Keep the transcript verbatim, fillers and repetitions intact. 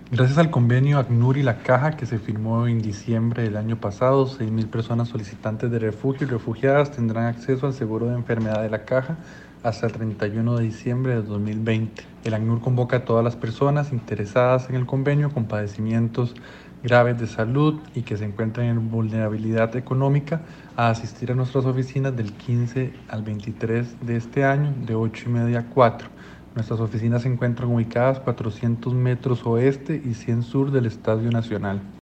Gracias al convenio ACNUR y la Caja que se firmó en diciembre del año pasado, seis mil personas solicitantes de refugio y refugiadas tendrán acceso al seguro de enfermedad de la Caja hasta el treinta y uno de diciembre de dos mil veinte. El ACNUR convoca a todas las personas interesadas en el convenio con padecimientos graves de salud y que se encuentren en vulnerabilidad económica a asistir a nuestras oficinas del quince al veintitrés de este año de ocho y media a cuatro. Nuestras oficinas se encuentran ubicadas cuatrocientos metros oeste y cien sur del Estadio Nacional.